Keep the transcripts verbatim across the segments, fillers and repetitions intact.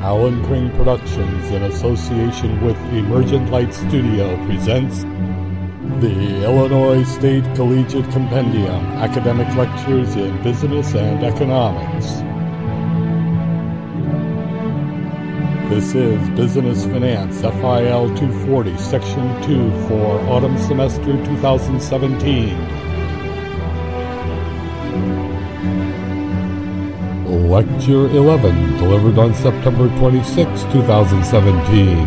Alan Kring Productions, in association with Emergent Light Studio, presents the Illinois State Collegiate Compendium, Academic Lectures in Business and Economics. This is Business Finance, F I L two forty, Section two for Autumn Semester twenty seventeen. Lecture eleven, delivered on September twenty-sixth, twenty seventeen.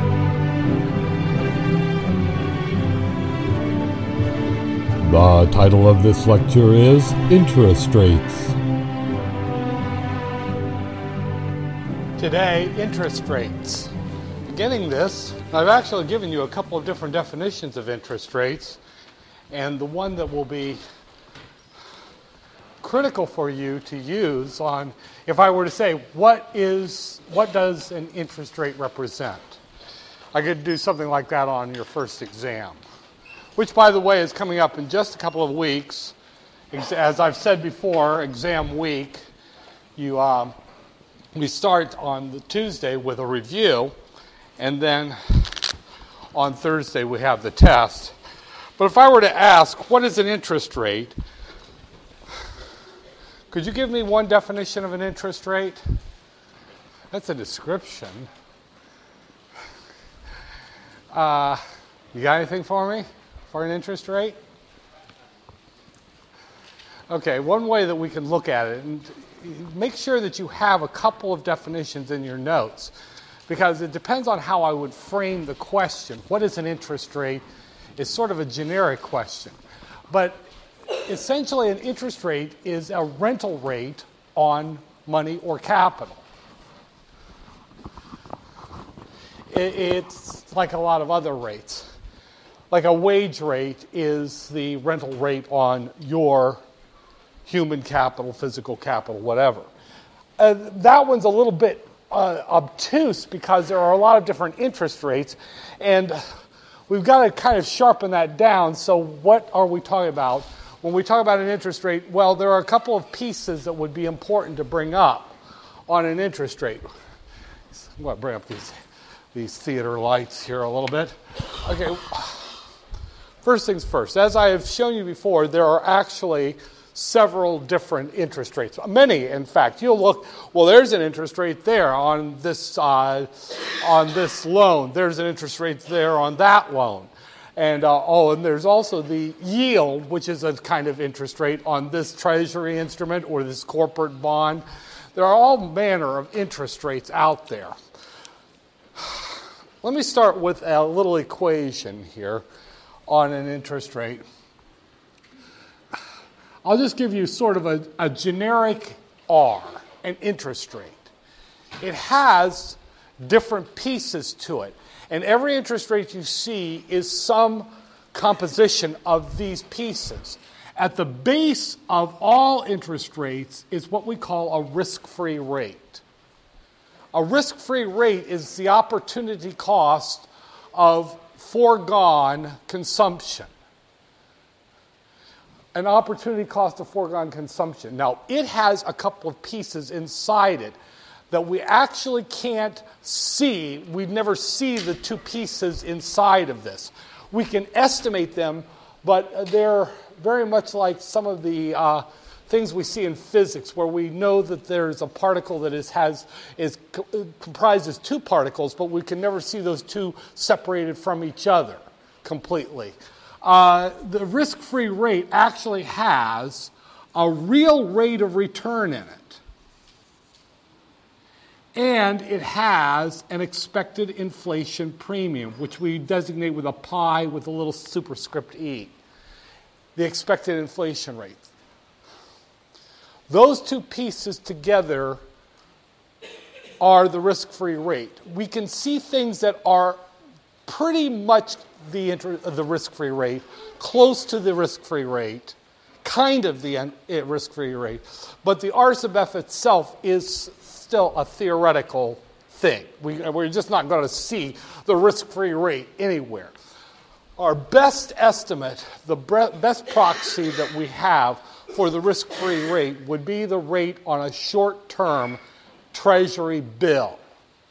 The title of this lecture is Interest Rates. Today, interest rates. Beginning this, I've actually given you a couple of different definitions of interest rates, and the one that will be critical for you to use on, if I were to say, what is, what does an interest rate represent? I could do something like that on your first exam, which, by the way, is coming up in just a couple of weeks. As I've said before, exam week, you um, we start on the Tuesday with a review, and then on Thursday we have the test. But if I were to ask, what is an interest rate? Could you give me one definition of an interest rate? That's a description. Uh, you got anything for me for an interest rate? Okay, one way that we can look at it, and make sure that you have a couple of definitions in your notes, because it depends on how I would frame the question. What is an interest rate is sort of a generic question. But essentially, an interest rate is a rental rate on money or capital. It's like a lot of other rates. Like a wage rate is the rental rate on your human capital, physical capital, whatever. Uh, that one's a little bit uh, obtuse because there are a lot of different interest rates, and we've got to kind of sharpen that down. So what are we talking about? When we talk about an interest rate, well, there are a couple of pieces that would be important to bring up on an interest rate. I'm going to bring up these, these theater lights here a little bit. Okay, first things first. As I have shown you before, there are actually several different interest rates. Many, in fact. You'll look, well, there's an interest rate there on this, uh, on this loan. There's an interest rate there on that loan. And uh, oh, and there's also the yield, which is a kind of interest rate on this treasury instrument or this corporate bond. There are all manner of interest rates out there. Let me start with a little equation here on an interest rate. I'll just give you sort of a, a generic R, an interest rate. It has different pieces to it. And every interest rate you see is some composition of these pieces. At the base of all interest rates is what we call a risk-free rate. A risk-free rate is the opportunity cost of foregone consumption. An opportunity cost of foregone consumption. Now, it has a couple of pieces inside it that we actually can't see. We never see the two pieces inside of this. We can estimate them, but they're very much like some of the uh, things we see in physics, where we know that there's a particle that is has is comprises two particles, but we can never see those two separated from each other completely. Uh, the risk-free rate actually has a real rate of return in it. And it has an expected inflation premium, which we designate with a pi with a little superscript e, the expected inflation rate. Those two pieces together are the risk-free rate. We can see things that are pretty much the, inter- the risk-free rate, close to the risk-free rate, kind of the en- risk-free rate, but the R sub f itself is still a theoretical thing. We, we're just not going to see the risk-free rate anywhere. Our best estimate, the bre- best proxy that we have for the risk-free rate would be the rate on a short-term Treasury bill.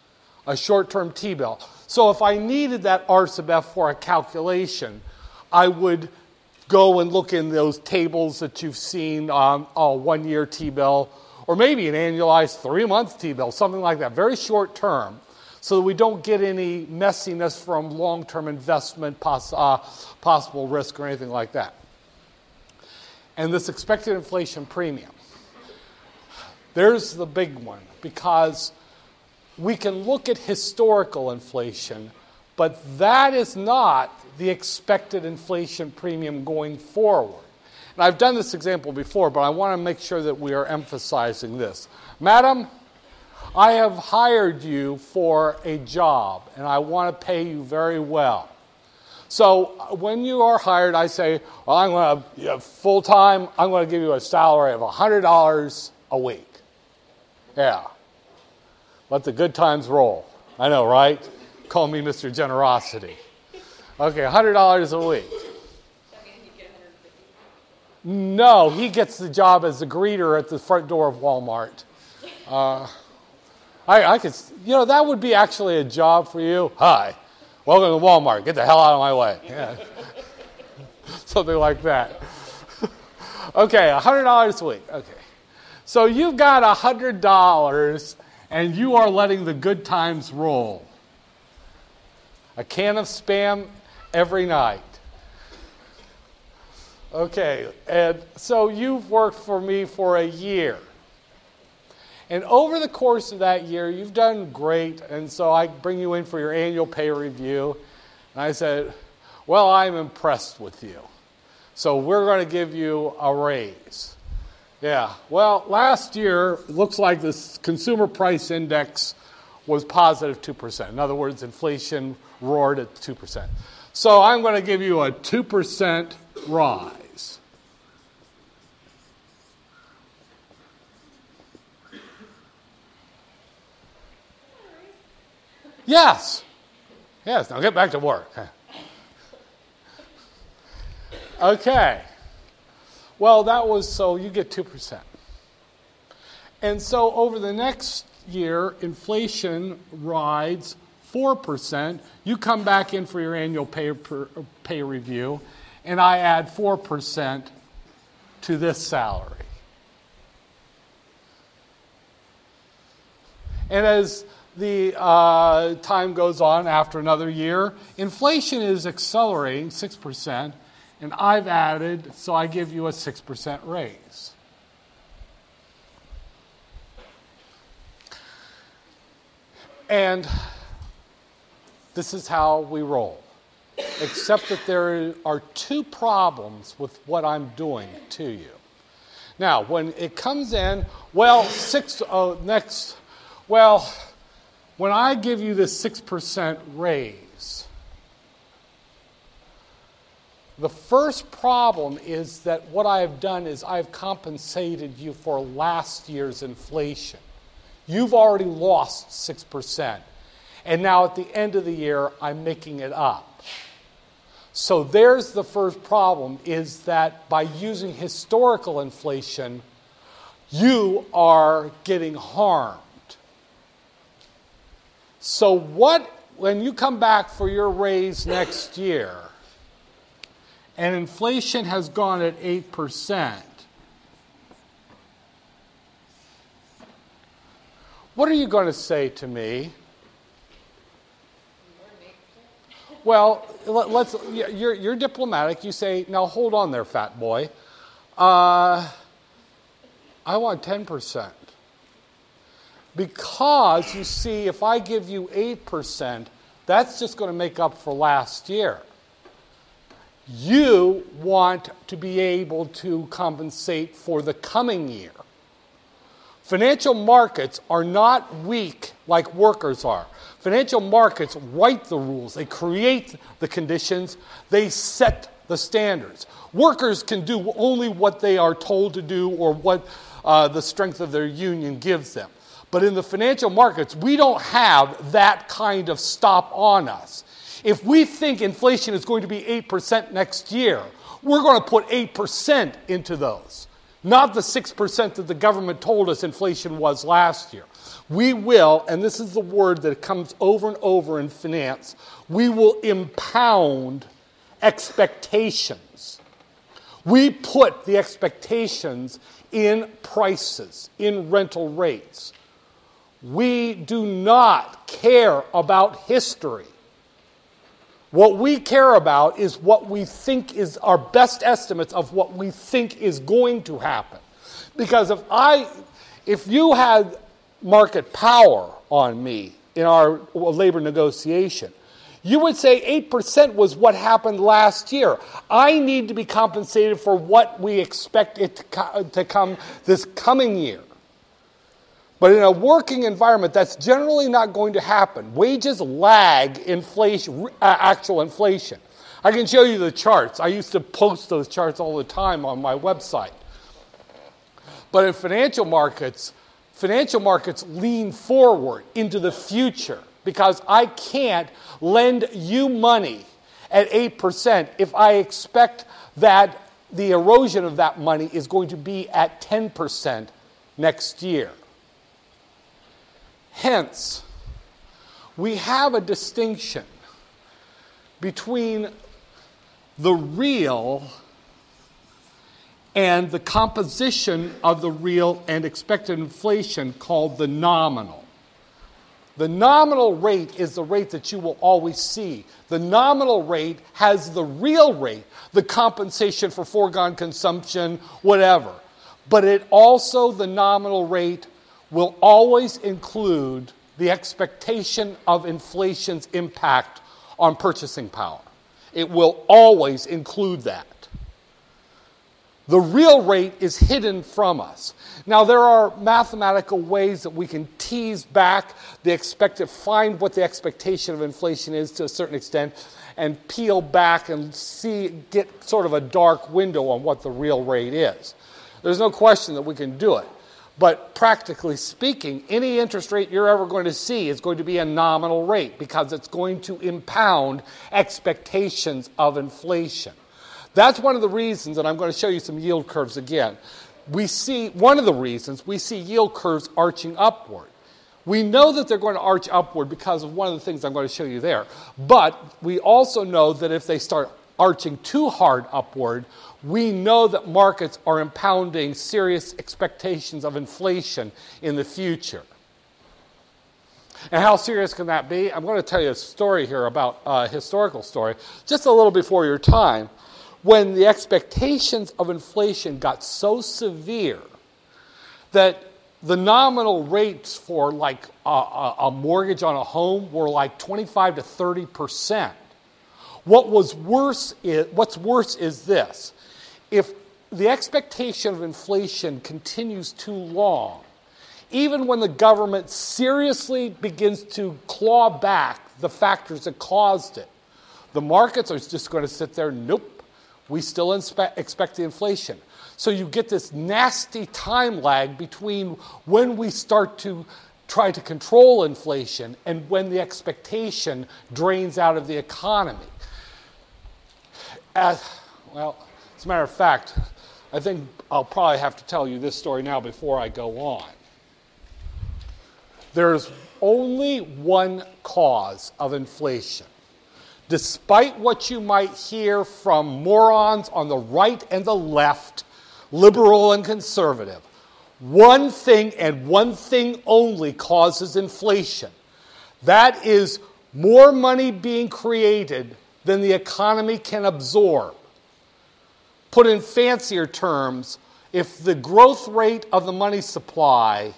a short-term T-bill. So if I needed that R sub F for a calculation, I would go and look in those tables that you've seen on a one-year T-bill, or maybe an annualized three-month T-bill, something like that, very short term, so that we don't get any messiness from long-term investment, poss- uh, possible risk, or anything like that. And this expected inflation premium, there's the big one, because we can look at historical inflation, but that is not the expected inflation premium going forward. And I've done this example before, but I want to make sure that we are emphasizing this. Madam, I have hired you for a job, and I want to pay you very well. So when you are hired, I say, well, I'm going to, you know, full-time, I'm going to give you a salary of one hundred dollars a week. Yeah. Let the good times roll. I know, right? Call me Mister Generosity. Okay, one hundred dollars a week. No, he gets the job as a greeter at the front door of Walmart. Uh, I, I could, you know, that would be actually a job for you. Hi, welcome to Walmart. Get the hell out of my way. Yeah. Something like that. Okay, one hundred dollars a week. Okay. So you've got one hundred dollars and you are letting the good times roll. A can of Spam every night. Okay, and so you've worked for me for a year. And over the course of that year, you've done great, and so I bring you in for your annual pay review. And I said, well, I'm impressed with you. So we're going to give you a raise. Yeah, well, last year, it looks like this consumer price index was positive two percent. In other words, inflation roared at two percent. So I'm going to give you a two percent rise. Yes. Yes, now get back to work. Okay. Well, that was, so you get two percent. And so over the next year, inflation rides four percent. You come back in for your annual pay, per, pay review, and I add four percent to this salary. And as the uh, time goes on after another year, inflation is accelerating six percent, and I've added, so I give you a six percent raise. And this is how we roll, except that there are two problems with what I'm doing to you. Now, when it comes in, well, six, oh, next, well, when I give you this six percent raise, the first problem is that what I have done is I've compensated you for last year's inflation. You've already lost six percent. And now at the end of the year, I'm making it up. So there's the first problem, is that by using historical inflation, you are getting harmed. So what, when you come back for your raise next year, and inflation has gone at eight percent, what are you going to say to me? Well, let's. You're, you're diplomatic. You say, now hold on there, fat boy. Uh, I want ten percent. Because, you see, if I give you eight percent, that's just going to make up for last year. You want to be able to compensate for the coming year. Financial markets are not weak like workers are. Financial markets write the rules. They create the conditions. They set the standards. Workers can do only what they are told to do or what uh, the strength of their union gives them. But in the financial markets, we don't have that kind of stop on us. If we think inflation is going to be eight percent next year, we're going to put eight percent into those. not the six percent that the government told us inflation was last year. We will, and this is the word that comes over and over in finance, we will impound expectations. We put the expectations in prices, in rental rates. We do not care about history. What we care about is what we think is our best estimates of what we think is going to happen. Because if I, if you had market power on me in our labor negotiation, you would say eight percent was what happened last year. I need to be compensated for what we expect it to, co- to come this coming year. But in a working environment, that's generally not going to happen. Wages lag inflation, uh, actual inflation. I can show you the charts. I used to post those charts all the time on my website. But in financial markets, financial markets lean forward into the future because I can't lend you money at eight percent if I expect that the erosion of that money is going to be at ten percent next year. Hence, we have a distinction between the real and the composition of the real and expected inflation called the nominal. The nominal rate is the rate that you will always see. The nominal rate has the real rate, the compensation for foregone consumption, whatever. But it also, the nominal rate, will always include the expectation of inflation's impact on purchasing power. It will always include that. The real rate is hidden from us. Now, there are mathematical ways that we can tease back the expected, find what the expectation of inflation is to a certain extent, and peel back and see, get sort of a dark window on what the real rate is. There's no question that we can do it. But practically speaking, any interest rate you're ever going to see is going to be a nominal rate because it's going to impound expectations of inflation. That's one of the reasons, and I'm going to show you some yield curves again. We see, one of the reasons, we see yield curves arching upward. We know that they're going to arch upward because of one of the things I'm going to show you there. But we also know that if they start arching too hard upward, we know that markets are impounding serious expectations of inflation in the future. And how serious can that be? I'm going to tell you a story here about a historical story, just a little before your time, when the expectations of inflation got so severe that the nominal rates for like a, a, a mortgage on a home were like twenty-five to thirty percent. What was worse is, what's worse is this. If the expectation of inflation continues too long, even when the government seriously begins to claw back the factors that caused it, the markets are just going to sit there, nope, we still inspe- expect the inflation. So you get this nasty time lag between when we start to try to control inflation and when the expectation drains out of the economy. As, well, as a matter of fact, I think I'll probably have to tell you this story now before I go on. There's only one cause of inflation. Despite what you might hear from morons on the right and the left, liberal and conservative, one thing and one thing only causes inflation. That is more money being created than the economy can absorb. Put in fancier terms, if the growth rate of the money supply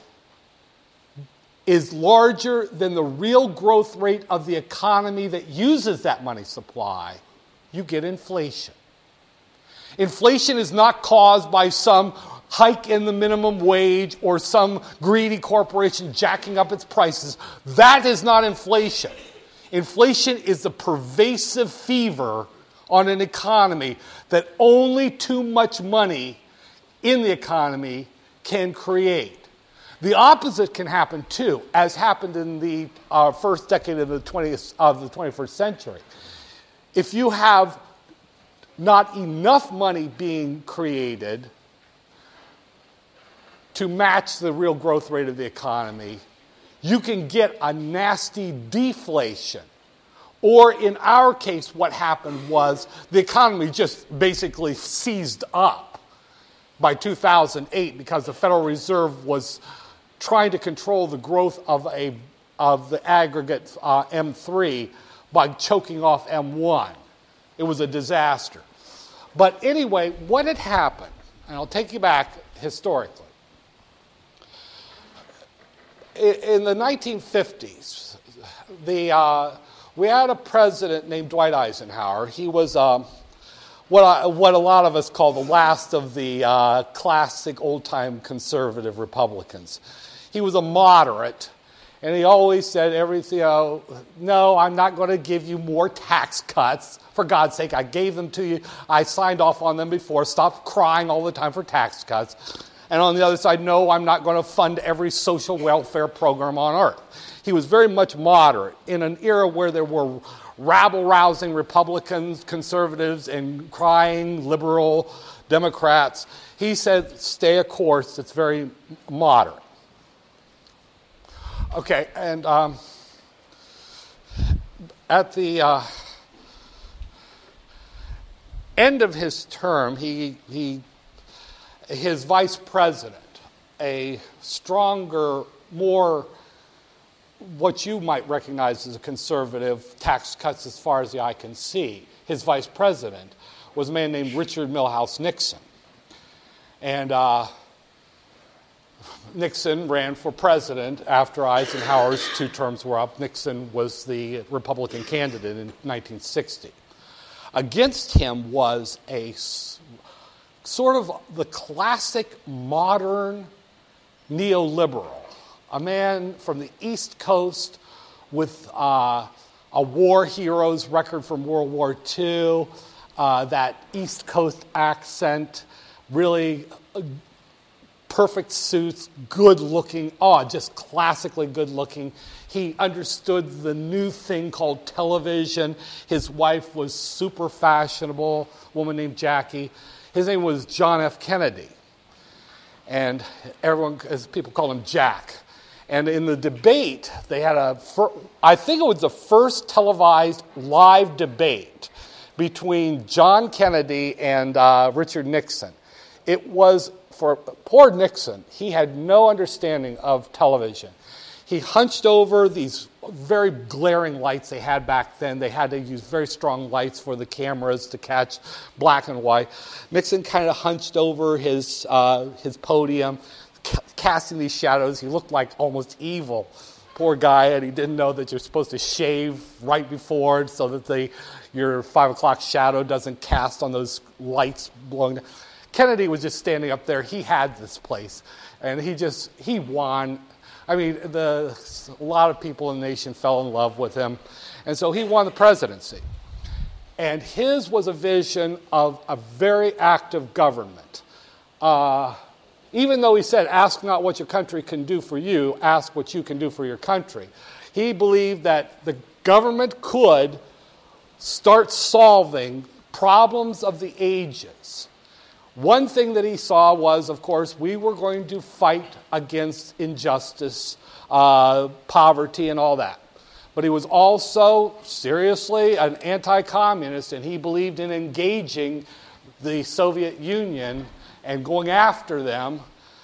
is larger than the real growth rate of the economy that uses that money supply, you get inflation. Inflation is not caused by some hike in the minimum wage or some greedy corporation jacking up its prices. That is not inflation. Inflation is the pervasive fever on an economy that only too much money in the economy can create. The opposite can happen too, as happened in the uh, first decade of the twentieth of the twenty-first century. If you have not enough money being created, to match the real growth rate of the economy, you can get a nasty deflation. Or in our case, what happened was the economy just basically seized up by two thousand eight because the Federal Reserve was trying to control the growth of a of the aggregate uh, M three by choking off M one. It was a disaster. But anyway, what had happened, and I'll take you back historically. In the nineteen fifties, the, uh, we had a president named Dwight Eisenhower. He was um, what, I, what a lot of us call the last of the uh, classic old-time conservative Republicans. He was a moderate, and he always said everything, you know, no, I'm not going to give you more tax cuts. For God's sake, I gave them to you. I signed off on them before. Stop crying all the time for tax cuts. And on the other side, no, I'm not going to fund every social welfare program on earth. He was very much moderate in an era where there were rabble-rousing Republicans, conservatives, and crying liberal Democrats. He said, stay a course that's very moderate. Okay, and um, at the uh, end of his term, he he his vice president, a stronger, more what you might recognize as a conservative, tax cuts as far as the eye can see, his vice president was a man named Richard Milhous Nixon. And uh, Nixon ran for president after Eisenhower's two terms were up. Nixon was the Republican candidate in nineteen sixty. Against him was a sort of the classic modern neoliberal, a man from the East Coast with uh, a war hero's record from World War Two, uh, that East Coast accent, really uh, perfect suits, good-looking, oh, just classically good-looking. He understood the new thing called television. His wife was super fashionable, a woman named Jackie. His name was John F. Kennedy. And everyone, as people call him, Jack. And in the debate, they had a, I think it was the first televised live debate between John Kennedy and uh, Richard Nixon. It was, for poor Nixon, he had no understanding of television. He hunched over these very glaring lights they had back then. They had to use very strong lights for the cameras to catch black and white. Nixon kind of hunched over his uh, his podium, ca- casting these shadows. He looked like almost evil. Poor guy, and he didn't know that you're supposed to shave right before so that the your five o'clock shadow doesn't cast on those lights blowing down. Kennedy was just standing up there. He had this place, and he just, he won. I mean, the, a lot of people in the nation fell in love with him, and so he won the presidency. And his was a vision of a very active government. Uh, even though he said, ask not what your country can do for you, ask what you can do for your country. He believed that the government could start solving problems of the ages. One thing that he saw was, of course, we were going to fight against injustice, uh, poverty, and all that. But he was also, seriously, an anti-communist, and he believed in engaging the Soviet Union and going after them.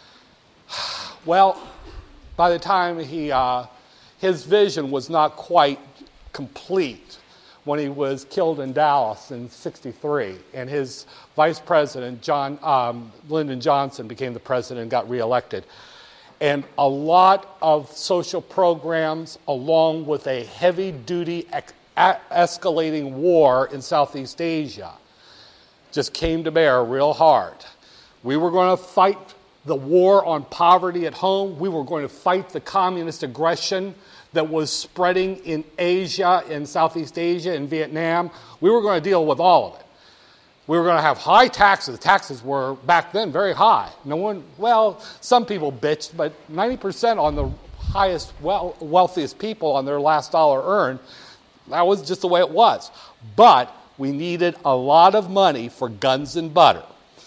Well, by the time he, uh, his vision was not quite complete when he was killed in Dallas in sixty-three, and his vice president, John um, Lyndon Johnson, became the president and got reelected. And a lot of social programs, along with a heavy-duty ex- escalating war in Southeast Asia, just came to bear real hard. We were going to fight the war on poverty at home. We were going to fight the communist aggression that was spreading in Asia, in Southeast Asia, in Vietnam. We were going to deal with all of it. We were going to have high taxes. Taxes were, back then, very high. No one, well, some people bitched, but ninety percent on the highest, well, wealthiest people on their last dollar earned, that was just the way it was. But we needed a lot of money for guns and butter.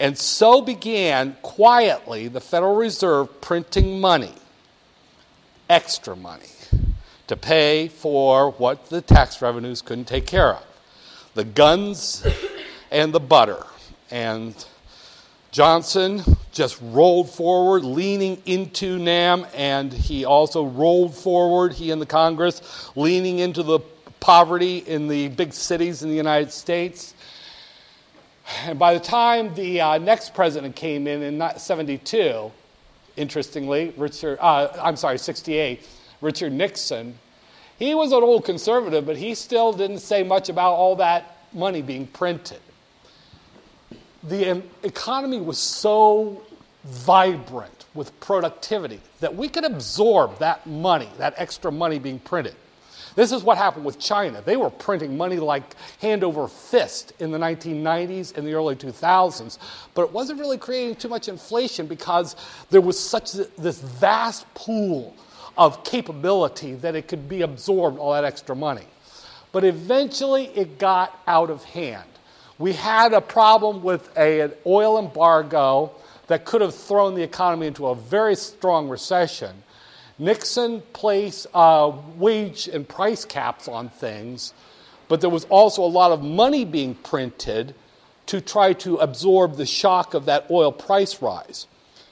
And so began, quietly, the Federal Reserve printing money, extra money, to pay for what the tax revenues couldn't take care of. The guns and the butter. And Johnson just rolled forward, leaning into NAM, and he also rolled forward, he and the Congress, leaning into the poverty in the big cities in the United States. And by the time the uh, next president came in in seventy-two, interestingly, Richard, uh, I'm sorry, sixty-eight, Richard Nixon, he was an old conservative, but he still didn't say much about all that money being printed. The um, economy was so vibrant with productivity that we could absorb that money, that extra money being printed. This is what happened with China. They were printing money like hand over fist in the nineteen nineties and the early two thousands, but it wasn't really creating too much inflation because there was such this vast pool of capability that it could be absorbed, all that extra money. But eventually it got out of hand. We had a problem with a, an oil embargo that could have thrown the economy into a very strong recession. Nixon placed uh, wage and price caps on things, but there was also a lot of money being printed to try to absorb the shock of that oil price rise.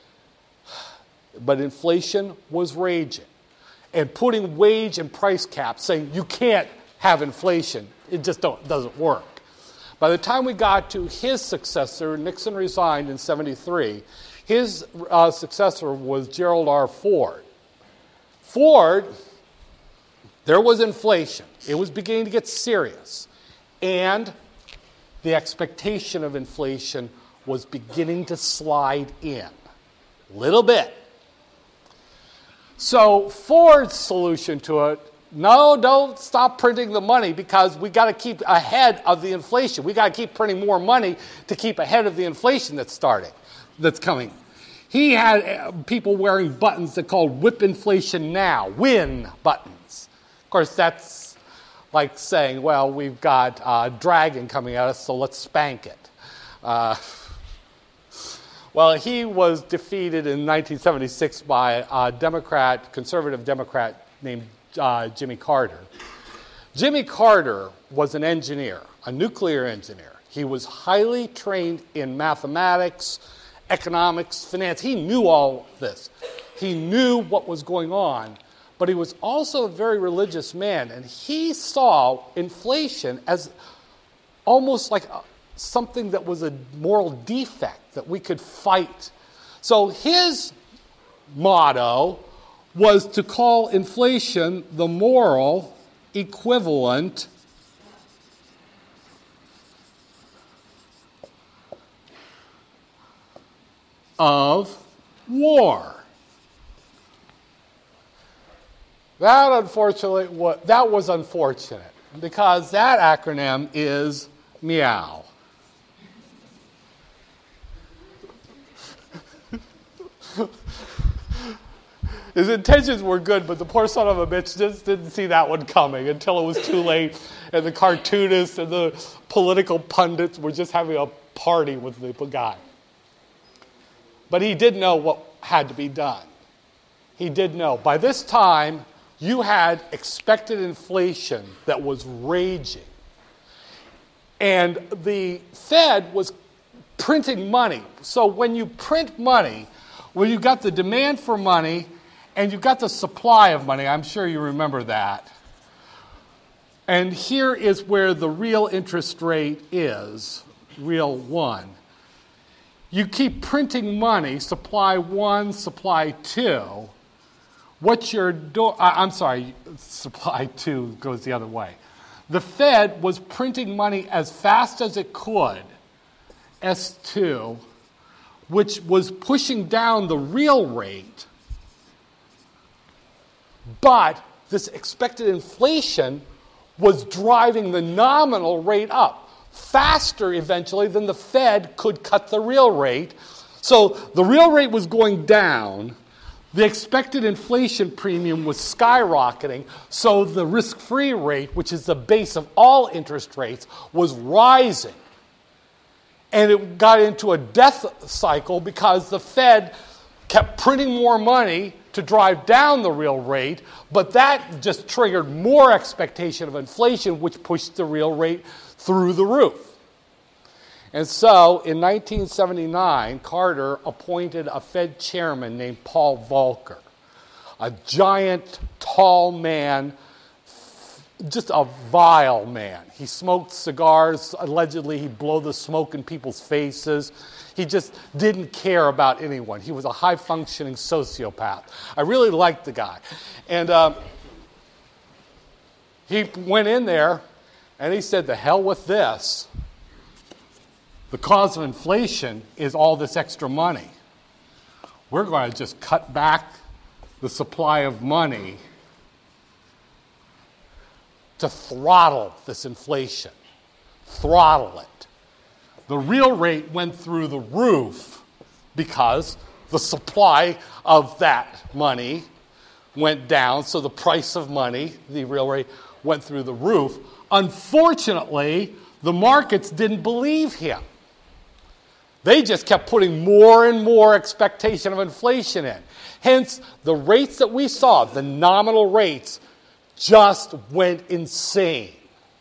But inflation was raging. And putting wage and price caps, saying you can't have inflation, it just don't, doesn't work. By the time we got to his successor, Nixon resigned in seventy-three, his uh, successor was Gerald R. Ford. Ford, there was inflation. It was beginning to get serious. And the expectation of inflation was beginning to slide in. Little bit. So Ford's solution to it, no, don't stop printing the money because we got to keep ahead of the inflation. We got to keep printing more money to keep ahead of the inflation that's starting, that's coming. He had people wearing buttons that called whip inflation now, win buttons. Of course, that's like saying, well, we've got a dragon coming at us, so let's spank it. Uh, well, he was defeated in nineteen seventy-six by a Democrat, conservative Democrat named uh, Jimmy Carter. Jimmy Carter was an engineer, a nuclear engineer. He was highly trained in mathematics, economics, finance. He knew all this. He knew what was going on, but he was also a very religious man, and he saw inflation as almost like a, something that was a moral defect that we could fight. So his motto was to call inflation the moral equivalent of war. That unfortunately, what that was unfortunate because that acronym is MEOW. His intentions were good, but the poor son of a bitch just didn't see that one coming until it was too late, and the cartoonists and the political pundits were just having a party with the guy. But he did know what had to be done. He did know. By this time, you had expected inflation that was raging. And the Fed was printing money. So when you print money, when you got the demand for money and you got the supply of money, I'm sure you remember that. And here is where the real interest rate is, real one. You keep printing money, supply one, supply two. What you're doing, I'm sorry, supply two goes the other way. The Fed was printing money as fast as it could, S two, which was pushing down the real rate, but this expected inflation was driving the nominal rate up faster eventually than the Fed could cut the real rate. So the real rate was going down. The expected inflation premium was skyrocketing, so the risk-free rate, which is the base of all interest rates, was rising. And it got into a death cycle because the Fed kept printing more money to drive down the real rate, but that just triggered more expectation of inflation, which pushed the real rate through the roof. And so in nineteen seventy-nine, Carter appointed a Fed chairman named Paul Volcker, a giant, tall man, just a vile man. He smoked cigars. Allegedly, he'd blow the smoke in people's faces. He just didn't care about anyone. He was a high-functioning sociopath. I really liked the guy. And um, he went in there, and he said, the hell with this. The cause of inflation is all this extra money. We're going to just cut back the supply of money to throttle this inflation. Throttle it. The real rate went through the roof because the supply of that money went down, so the price of money, the real rate, went through the roof. Unfortunately, the markets didn't believe him. They just kept putting more and more expectation of inflation in. Hence, the rates that we saw, the nominal rates, just went insane.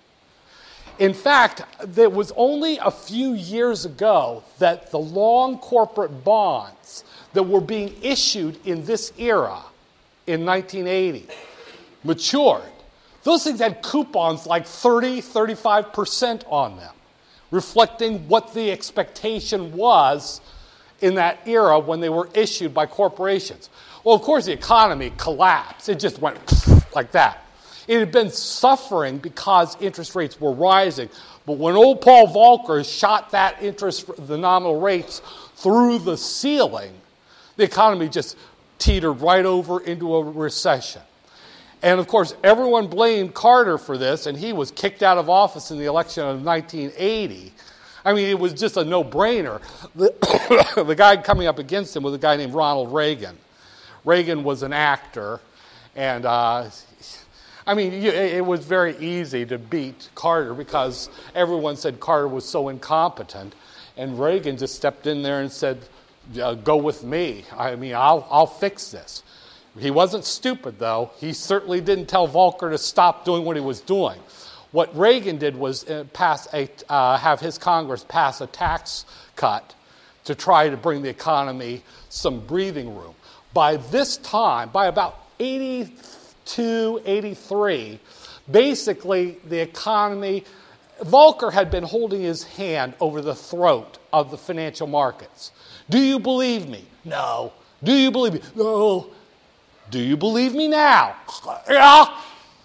In fact, there was only a few years ago that the long corporate bonds that were being issued in this era, in nineteen eighty, matured. Those things had coupons like thirty, thirty-five percent on them, reflecting what the expectation was in that era when they were issued by corporations. Well, of course, the economy collapsed. It just went like that. It had been suffering because interest rates were rising. But when old Paul Volcker shot that interest, the nominal rates, through the ceiling, the economy just teetered right over into a recession. And, of course, everyone blamed Carter for this, and he was kicked out of office in the election of nineteen eighty. I mean, it was just a no-brainer. The, the guy coming up against him was a guy named Ronald Reagan. Reagan was an actor, and... Uh, I mean, it was very easy to beat Carter because everyone said Carter was so incompetent. And Reagan just stepped in there and said, uh, go with me. I mean, I'll, I'll fix this. He wasn't stupid, though. He certainly didn't tell Volcker to stop doing what he was doing. What Reagan did was pass a, uh, have his Congress pass a tax cut to try to bring the economy some breathing room. By this time, by about eighty-two, eighty-three, basically the economy, Volcker had been holding his hand over the throat of the financial markets. Do you believe me? No. Do you believe me? No. Do you believe me now? Yeah.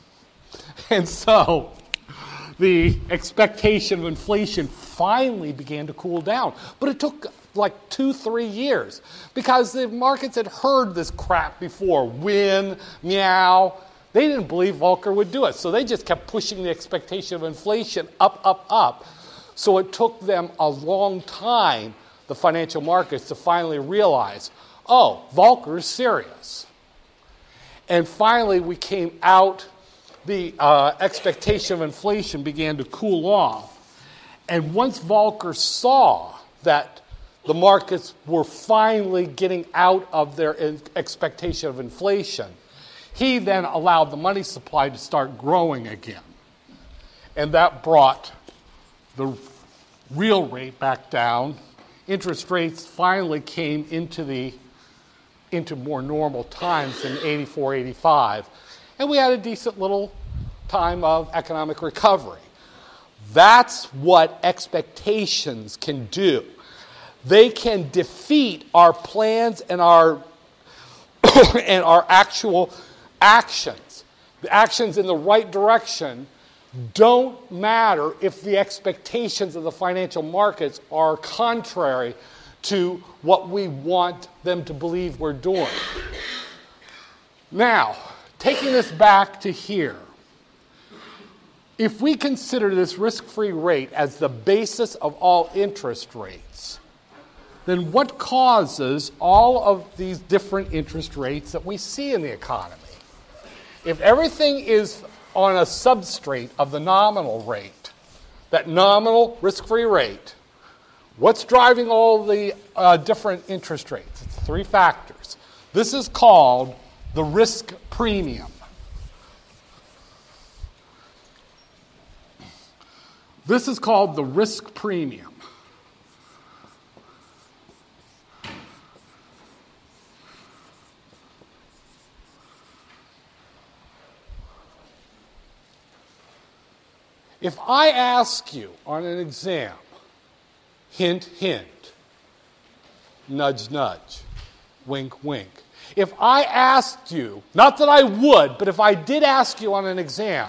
And so the expectation of inflation finally began to cool down. But it took like two, three years because the markets had heard this crap before. Win, meow. They didn't believe Volcker would do it. So they just kept pushing the expectation of inflation up, up, up. So it took them a long time, the financial markets, to finally realize, oh, Volcker is serious. And finally we came out, the uh, expectation of inflation began to cool off. And once Volcker saw that the markets were finally getting out of their expectation of inflation, he then allowed the money supply to start growing again. And that brought the real rate back down. Interest rates finally came into the into more normal times in eighty-four, eighty-five. And we had a decent little time of economic recovery. That's what expectations can do. They can defeat our plans and our and our actual actions. The actions in the right direction don't matter if the expectations of the financial markets are contrary to what we want them to believe we're doing. Now, taking this back to here, if we consider this risk-free rate as the basis of all interest rates, then what causes all of these different interest rates that we see in the economy? If everything is on a substrate of the nominal rate, that nominal risk-free rate, What's driving all the uh, different interest rates? It's three factors. This is called the risk premium. This is called the risk premium. If I ask you on an exam, hint, hint, nudge, nudge, wink, wink. If I asked you, not that I would, but if I did ask you on an exam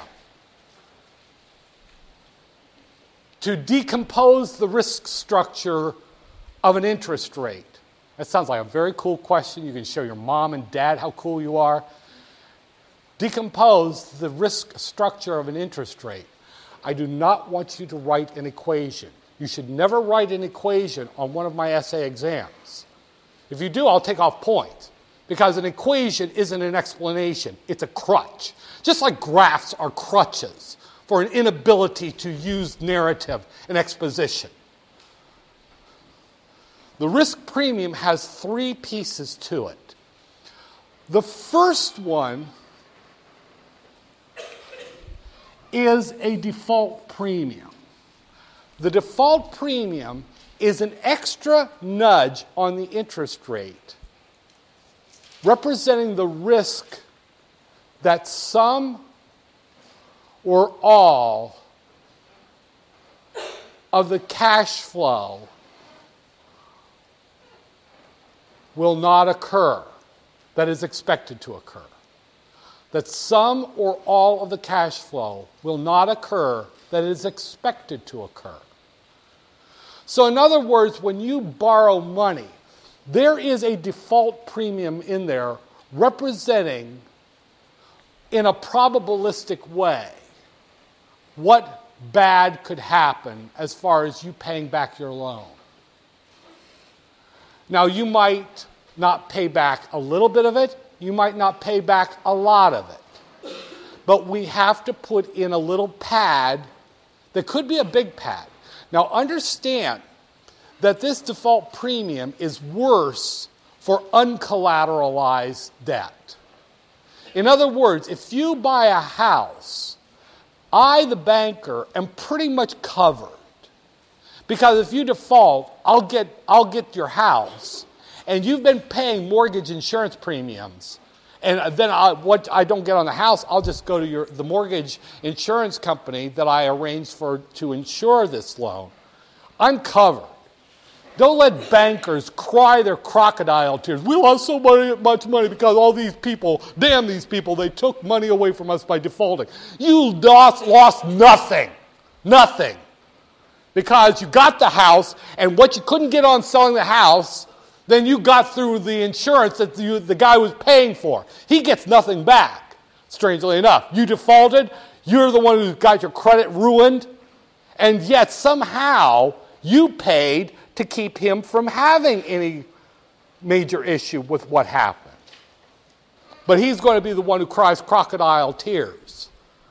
to decompose the risk structure of an interest rate, that sounds like a very cool question. You can show your mom and dad how cool you are. Decompose the risk structure of an interest rate. I do not want you to write an equation. You should never write an equation on one of my essay exams. If you do, I'll take off points, because an equation isn't an explanation. It's a crutch. Just like graphs are crutches for an inability to use narrative and exposition. The risk premium has three pieces to it. The first one is a default premium. The default premium is an extra nudge on the interest rate, representing the risk that some or all of the cash flow will not occur that is expected to occur. That some or all of the cash flow will not occur that is expected to occur. So in other words, when you borrow money, there is a default premium in there representing, in a probabilistic way, what bad could happen as far as you paying back your loan. Now, you might not pay back a little bit of it. You might not pay back a lot of it. But we have to put in a little pad that could be a big pad. Now understand that this default premium is worse for uncollateralized debt. In other words, if you buy a house, I, the banker, am pretty much covered. Because if you default, I'll get, I'll get your house. And you've been paying mortgage insurance premiums, and then I, what I don't get on the house, I'll just go to your, the mortgage insurance company that I arranged for to insure this loan. I'm covered. Don't let bankers cry their crocodile tears. We lost so money, much money because all these people, damn these people, they took money away from us by defaulting. You lost, lost nothing. Nothing. Because you got the house, and what you couldn't get on selling the house, then you got through the insurance that you, the guy was paying for. He gets nothing back, strangely enough. You defaulted, you're the one who got your credit ruined, and yet somehow you paid to keep him from having any major issue with what happened. But he's going to be the one who cries crocodile tears.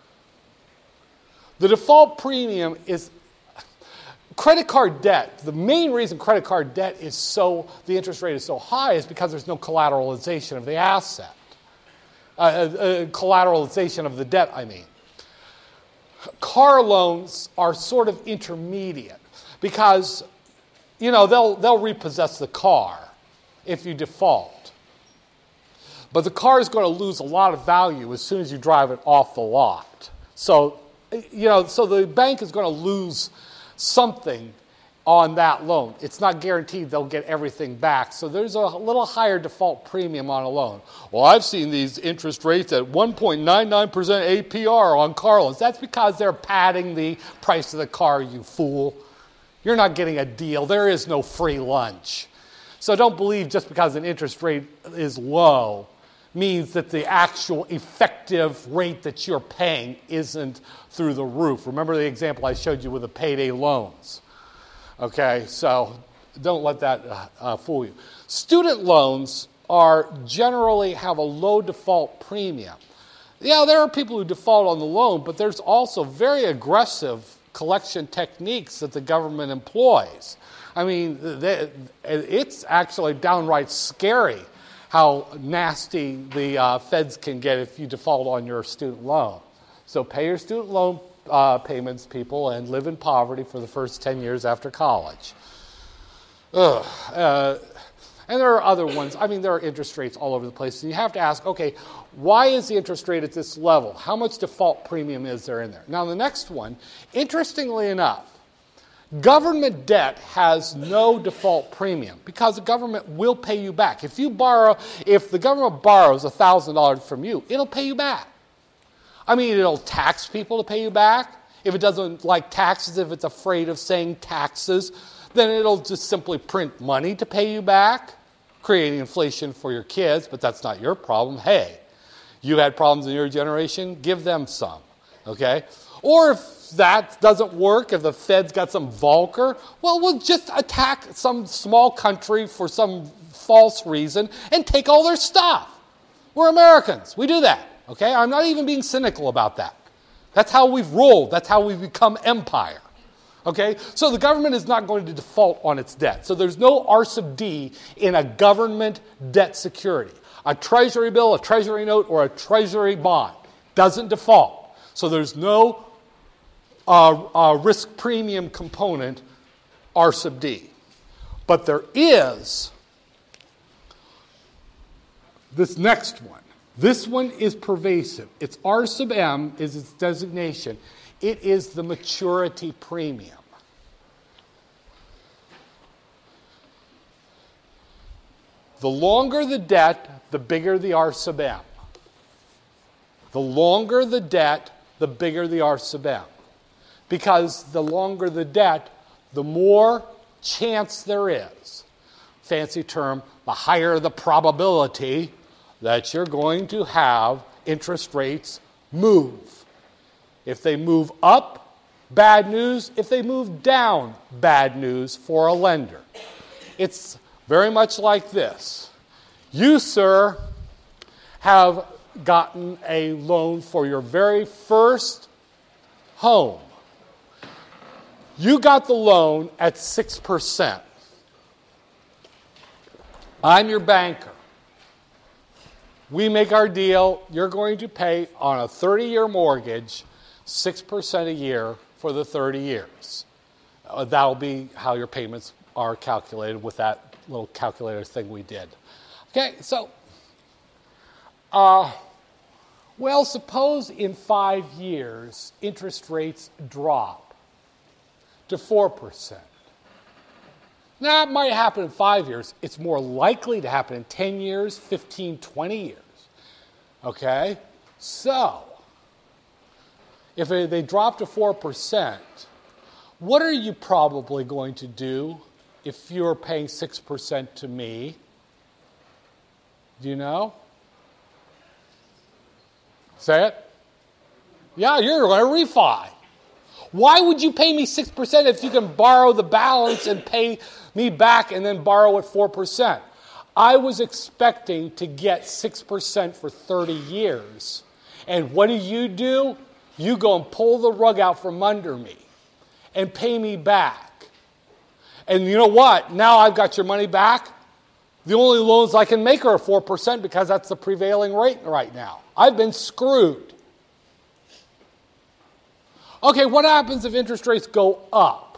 The default premium is credit card debt. The main reason credit card debt is so, the interest rate is so high is because there's no collateralization of the asset. Uh, uh, uh, collateralization of the debt, I mean. Car loans are sort of intermediate because, you know, they'll, they'll repossess the car if you default. But the car is going to lose a lot of value as soon as you drive it off the lot. So, you know, so the bank is going to lose something on that loan. It's not guaranteed they'll get everything back. So there's a little higher default premium on a loan. Well, I've seen these interest rates at one point nine nine percent A P R on car loans. That's because they're padding the price of the car, you fool. You're not getting a deal. There is no free lunch. So don't believe just because an interest rate is low means that the actual effective rate that you're paying isn't through the roof. Remember the example I showed you with the payday loans. Okay, so don't let that uh, uh, fool you. Student loans are generally have a low default premium. Yeah, there are people who default on the loan, but there's also very aggressive collection techniques that the government employs. I mean, they, it's actually downright scary how nasty the uh, feds can get if you default on your student loan. So pay your student loan uh, payments, people, and live in poverty for the first ten years after college. Ugh. Uh, and there are other ones. I mean, there are interest rates all over the place. And you have to ask, okay, why is the interest rate at this level? How much default premium is there in there? Now, the next one, interestingly enough, government debt has no default premium because the government will pay you back. If you borrow, if the government borrows one thousand dollars from you, it'll pay you back. I mean, it'll tax people to pay you back. If it doesn't like taxes, if it's afraid of saying taxes, then it'll just simply print money to pay you back, creating inflation for your kids, but that's not your problem. Hey, you had problems in your generation, give them some, okay? Or if that doesn't work, if the Fed's got some Volcker, well, we'll just attack some small country for some false reason and take all their stuff. We're Americans. We do that, okay? I'm not even being cynical about that. That's how we've rolled. That's how we've become empire, okay? So the government is not going to default on its debt. So there's no R sub D in a government debt security. A treasury bill, a treasury note, or a treasury bond doesn't default. So there's no uh, uh, risk premium component R sub D. But there is this next one. This one is pervasive. It's R sub M is its designation. It is the maturity premium. The longer the debt, the bigger the R sub M. The longer the debt, the bigger the R sub M. Because the longer the debt, the more chance there is. Fancy term, the higher the probability that you're going to have interest rates move. If they move up, bad news. If they move down, bad news for a lender. It's very much like this. You, sir, have gotten a loan for your very first home. You got the loan at six percent. I'm your banker. We make our deal. You're going to pay on a thirty-year mortgage six percent a year for the thirty years. Uh, that'll be how your payments are calculated with that little calculator thing we did. Okay, so, uh, well, suppose in five years interest rates drop to four percent. Now, it might happen in five years. It's more likely to happen in ten years, fifteen, twenty years. Okay? So, if they drop to four percent, what are you probably going to do if you're paying six percent to me? Do you know? Say it. Yeah, you're going to refi. Why would you pay me six percent if you can borrow the balance and pay me back and then borrow at four percent? I was expecting to get six percent for thirty years. And what do you do? You go and pull the rug out from under me and pay me back. And you know what? Now I've got your money back. The only loans I can make are four percent because that's the prevailing rate right now. I've been screwed. Okay, what happens if interest rates go up?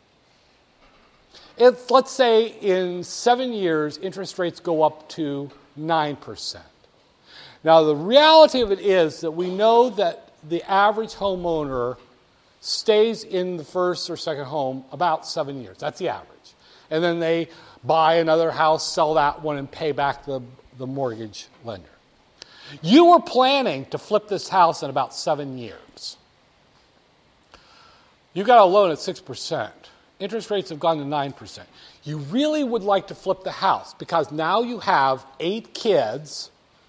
If, let's say in seven years, interest rates go up to nine percent. Now, the reality of it is that we know that the average homeowner stays in the first or second home about seven years. That's the average. And then they buy another house, sell that one, and pay back the, the mortgage lender. You were planning to flip this house in about seven years. You got a loan at six percent. Interest rates have gone to nine percent. You really would like to flip the house because now you have eight kids.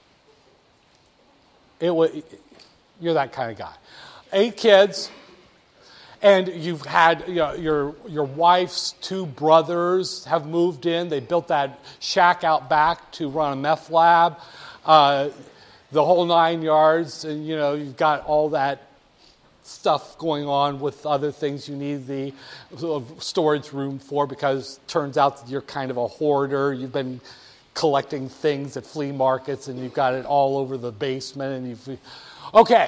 It w- you're that kind of guy. Eight kids, and you've had you know, your your wife's two brothers have moved in. They built that shack out back to run a meth lab, uh, the whole nine yards, and you know you've got all that stuff going on with other things you need the storage room for, because it turns out that you're kind of a hoarder. You've been collecting things at flea markets and you've got it all over the basement. And you've okay,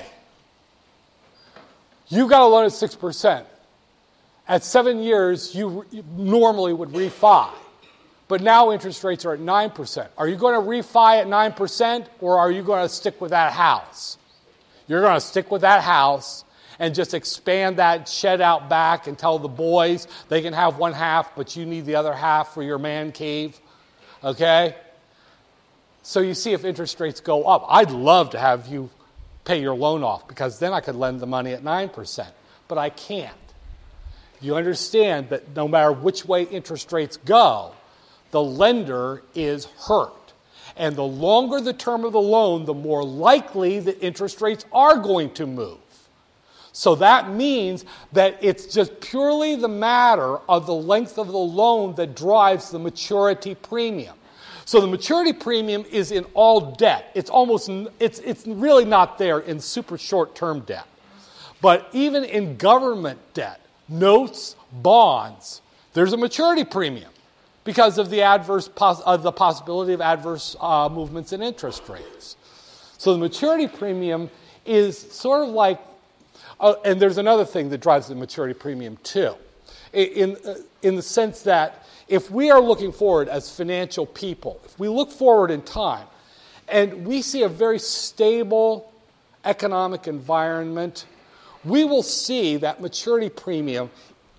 you got a loan at six percent. At seven years, you, you normally would refi. But now interest rates are at nine percent. Are you going to refi at nine percent, or are you going to stick with that house? You're going to stick with that house and just expand that shed out back and tell the boys they can have one half, but you need the other half for your man cave. Okay? So you see if interest rates go up. I'd love to have you pay your loan off, because then I could lend the money at nine percent. But I can't. You understand that no matter which way interest rates go, the lender is hurt. And the longer the term of the loan, the more likely that interest rates are going to move. So that means that it's just purely the matter of the length of the loan that drives the maturity premium. So the maturity premium is in all debt. It's almost, it's, it's really not there in super short-term debt. But even in government debt, notes, bonds, there's a maturity premium because of the adverse pos- uh, the possibility of adverse uh, movements in interest rates. So the maturity premium is sort of like, uh, and there's another thing that drives the maturity premium too, in, uh, in the sense that if we are looking forward as financial people, if we look forward in time and we see a very stable economic environment, we will see that maturity premium,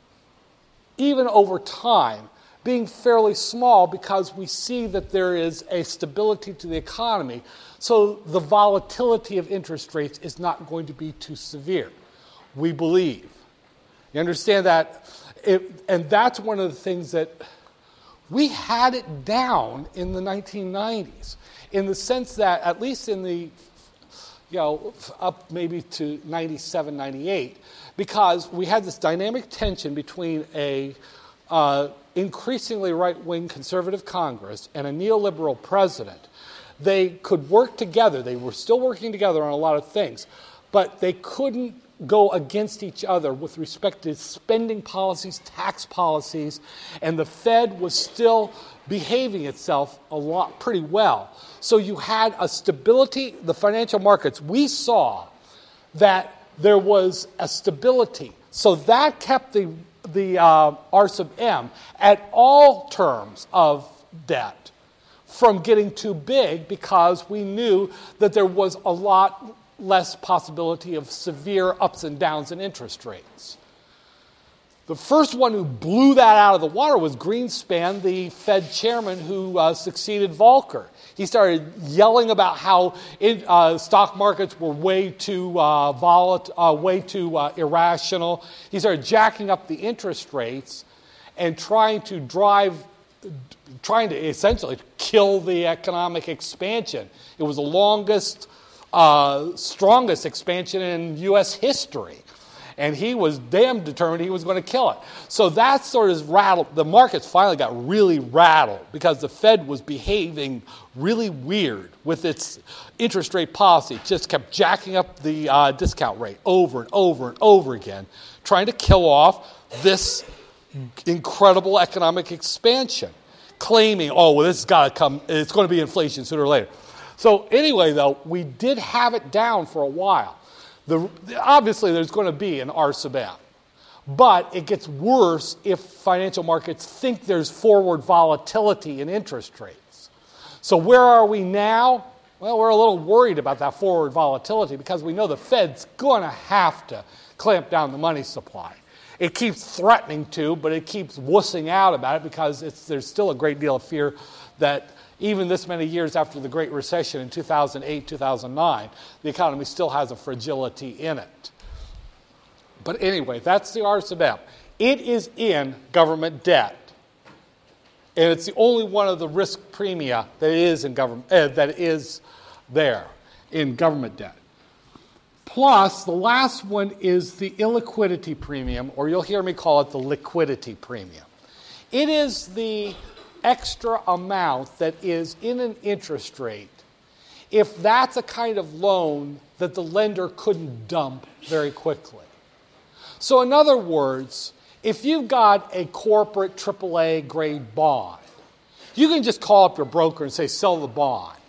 even over time, being fairly small, because we see that there is a stability to the economy. So the volatility of interest rates is not going to be too severe, we believe. You understand that? It, and that's one of the things that we had it down in the nineteen nineties, in the sense that, at least in the you know, up maybe to ninety-seven, ninety-eight, because we had this dynamic tension between a uh, increasingly right-wing conservative Congress and a neoliberal president. They could work together. They were still working together on a lot of things, but they couldn't go against each other with respect to spending policies, tax policies, and the Fed was still behaving itself a lot pretty well. So you had a stability, the financial markets, we saw that there was a stability. So that kept the, the uh, R sub M at all terms of debt from getting too big, because we knew that there was a lot less possibility of severe ups and downs in interest rates. The first one who blew that out of the water was Greenspan, the Fed chairman who uh, succeeded Volcker. He started yelling about how it, uh, stock markets were way too uh, volatile, uh, way too uh, irrational. He started jacking up the interest rates and trying to drive, trying to essentially kill the economic expansion. It was the longest, uh, strongest expansion in U S history. And he was damn determined he was going to kill it. So that sort of rattled, the markets finally got really rattled because the Fed was behaving really weird with its interest rate policy. It just kept jacking up the uh, discount rate over and over and over again, trying to kill off this incredible economic expansion, claiming, oh, well, this has got to come, it's going to be inflation sooner or later. So anyway, though, we did have it down for a while. The, obviously, there's going to be an R sub M, but it gets worse if financial markets think there's forward volatility in interest rates. So where are we now? Well, we're a little worried about that forward volatility because we know the Fed's going to have to clamp down the money supply. It keeps threatening to, but it keeps wussing out about it because it's, there's still a great deal of fear that even this many years after the Great Recession in two thousand eight, two thousand nine, the economy still has a fragility in it. But anyway, that's the R sub M. It is in government debt. And it's the only one of the risk premia that is in government uh, that is there in government debt. Plus, the last one is the illiquidity premium, or you'll hear me call it the liquidity premium. It is the extra amount that is in an interest rate if that's a kind of loan that the lender couldn't dump very quickly. So in other words, if you've got a corporate triple A grade bond, you can just call up your broker and say, sell the bond.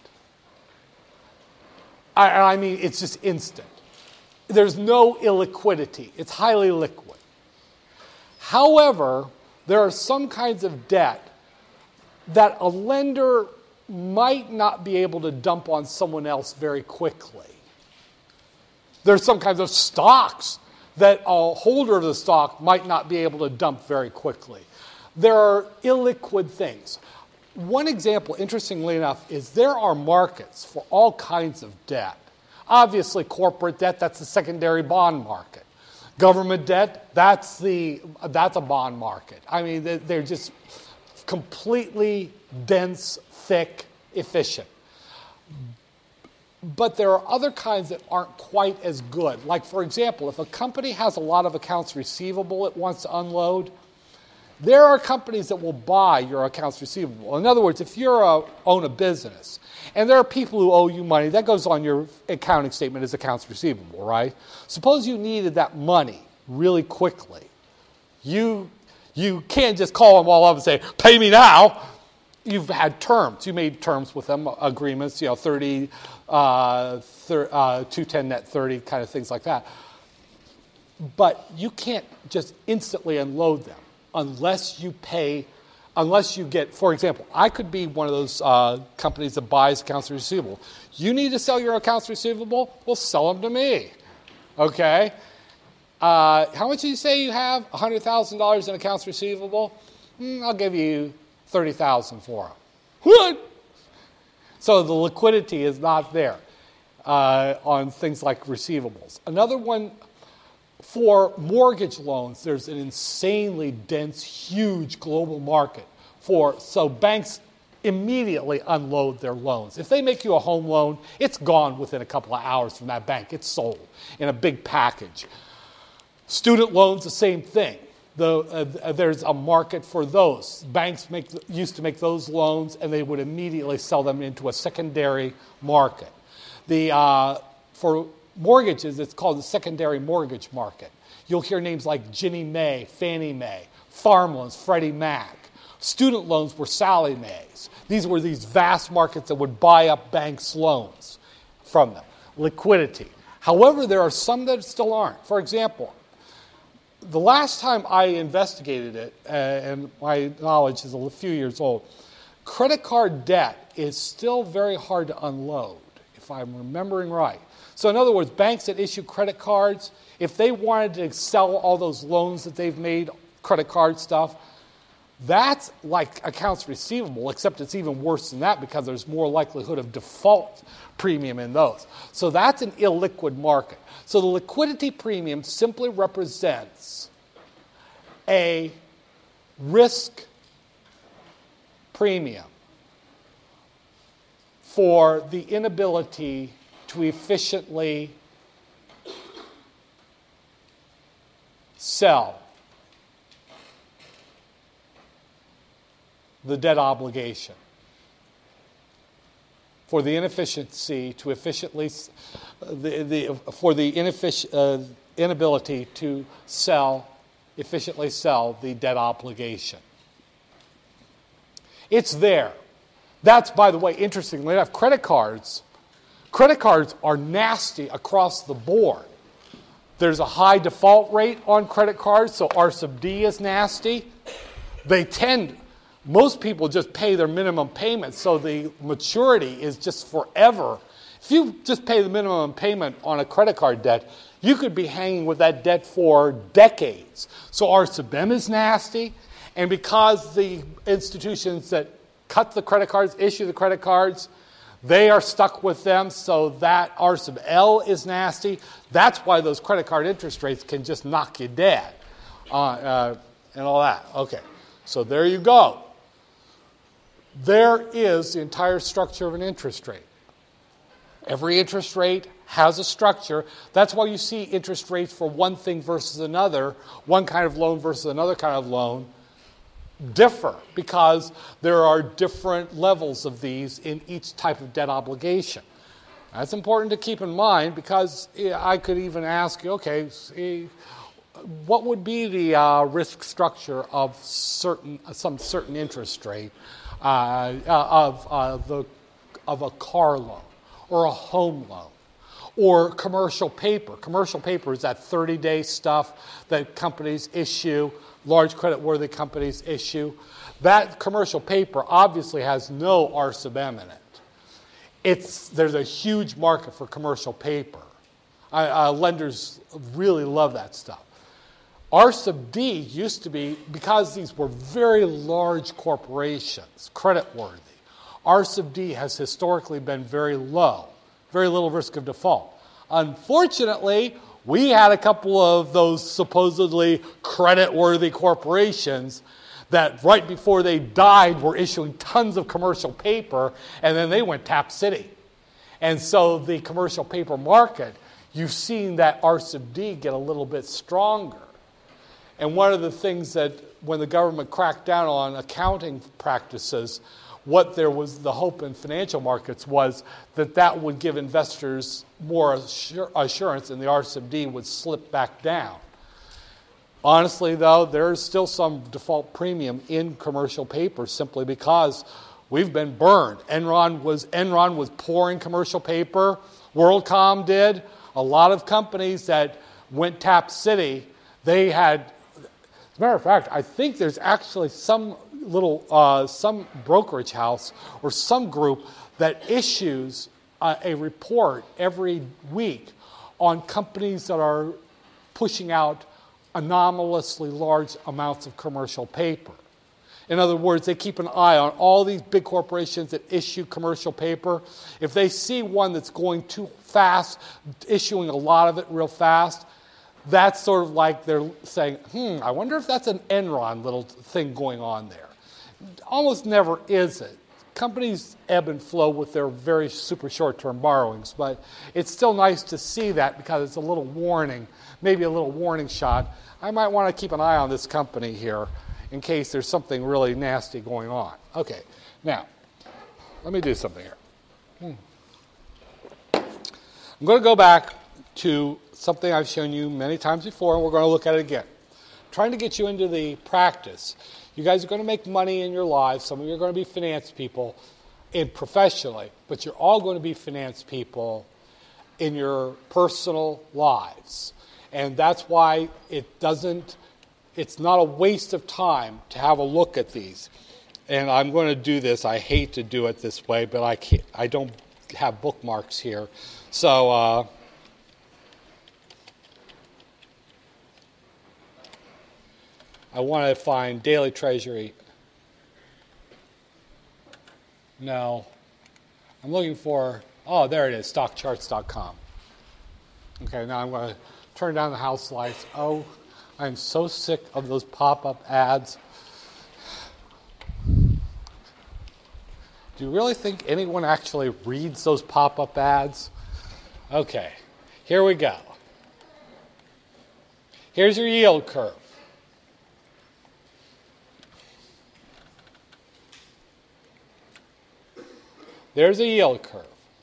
I, I mean, it's just instant. There's no illiquidity. It's highly liquid. However, there are some kinds of debt that a lender might not be able to dump on someone else very quickly. There's some kinds of stocks that a holder of the stock might not be able to dump very quickly. There are illiquid things. One example, interestingly enough, is there are markets for all kinds of debt. Obviously, corporate debt, that's the secondary bond market. Government debt, that's the that's a bond market. I mean, they're just completely dense, thick, efficient. But there are other kinds that aren't quite as good. Like, for example, if a company has a lot of accounts receivable it wants to unload, there are companies that will buy your accounts receivable. In other words, if you own a business and there are people who owe you money, that goes on your accounting statement as accounts receivable, right? Suppose you needed that money really quickly. You, you can't just call them all up and say, pay me now. You've had terms. You made terms with them, agreements, you know, thirty, uh, thir- uh, two ten net thirty, kind of things like that. But you can't just instantly unload them unless you pay, unless you get, for example, I could be one of those uh, companies that buys accounts receivable. You need to sell your accounts receivable? Well, sell them to me, okay? Uh, how much do you say you have? one hundred thousand dollars in accounts receivable? Mm, I'll give you thirty thousand dollars for them. What? So the liquidity is not there uh, on things like receivables. Another one, for mortgage loans, there's an insanely dense, huge global market for, so banks immediately unload their loans. If they make you a home loan, it's gone within a couple of hours from that bank. It's sold in a big package. Student loans, the same thing. The, uh, there's a market for those. Banks make, used to make those loans, and they would immediately sell them into a secondary market. The, uh, for mortgages, it's called the secondary mortgage market. You'll hear names like Ginnie Mae, Fannie Mae, farm loans, Freddie Mac. Student loans were Sallie Mae's. These were these vast markets that would buy up banks' loans from them. Liquidity. However, there are some that still aren't. For example, the last time I investigated it, uh, and my knowledge is a few years old, credit card debt is still very hard to unload, if I'm remembering right. So in other words, banks that issue credit cards, if they wanted to sell all those loans that they've made, credit card stuff, that's like accounts receivable, except it's even worse than that because there's more likelihood of default premium in those. So that's an illiquid market. So the liquidity premium simply represents a risk premium for the inability to efficiently sell the debt obligation, for the inefficiency to efficiently, the, the, for the ineffic- uh, inability to sell, efficiently sell the debt obligation. It's there. That's, by the way, interestingly enough, credit cards, credit cards are nasty across the board. There's a high default rate on credit cards, so R sub D is nasty. They tend, most people just pay their minimum payment, so the maturity is just forever. If you just pay the minimum payment on a credit card debt, you could be hanging with that debt for decades. So R sub M is nasty, and because the institutions that cut the credit cards, issue the credit cards, they are stuck with them, so that R sub L is nasty. That's why those credit card interest rates can just knock you dead uh, uh, and all that. Okay, so there you go. There is the entire structure of an interest rate. Every interest rate has a structure. That's why you see interest rates for one thing versus another, one kind of loan versus another kind of loan, differ because there are different levels of these in each type of debt obligation. That's important to keep in mind because I could even ask you, okay, see, what would be the uh, risk structure of certain some certain interest rate uh, of uh, the of a car loan or a home loan or commercial paper? Commercial paper is that thirty-day stuff that companies issue, large credit-worthy companies issue. That commercial paper obviously has no R sub M in it. It's, there's a huge market for commercial paper. Uh, uh, lenders really love that stuff. R sub D used to be, because these were very large corporations, credit-worthy, R sub D has historically been very low, very little risk of default. Unfortunately, we had a couple of those supposedly credit-worthy corporations that right before they died were issuing tons of commercial paper, and then they went tap city. And so the commercial paper market, you've seen that R sub D get a little bit stronger. And one of the things that when the government cracked down on accounting practices, what there was the hope in financial markets was that that would give investors more assur- assurance and the R sub D would slip back down. Honestly, though, there's still some default premium in commercial paper simply because we've been burned. Enron was Enron was pouring commercial paper. WorldCom did. A lot of companies that went tap city, they had. As a matter of fact, I think there's actually some little uh, some brokerage house or some group that issues uh, a report every week on companies that are pushing out anomalously large amounts of commercial paper. In other words, they keep an eye on all these big corporations that issue commercial paper. If they see one that's going too fast, issuing a lot of it real fast, that's sort of like they're saying, hmm, I wonder if that's an Enron little thing going on there. Almost never is it. Companies ebb and flow with their very super short-term borrowings, but it's still nice to see that because it's a little warning, maybe a little warning shot. I might want to keep an eye on this company here in case there's something really nasty going on. Okay, now, let me do something here. Hmm. I'm going to go back to something I've shown you many times before, and we're going to look at it again. I'm trying to get you into the practice. You guys are going to make money in your lives. Some of you are going to be finance people in professionally, but you're all going to be finance people in your personal lives. And that's why it doesn't, it's not a waste of time to have a look at these. And I'm going to do this. I hate to do it this way, but I can't, I don't have bookmarks here. So, uh, I want to find Daily Treasury. No. I'm looking for, oh, there it is, stock charts dot com. Okay, now I'm going to turn down the house lights. Oh, I'm so sick of those pop-up ads. Do you really think anyone actually reads those pop-up ads? Okay, here we go. Here's your yield curve. There's a yield curve.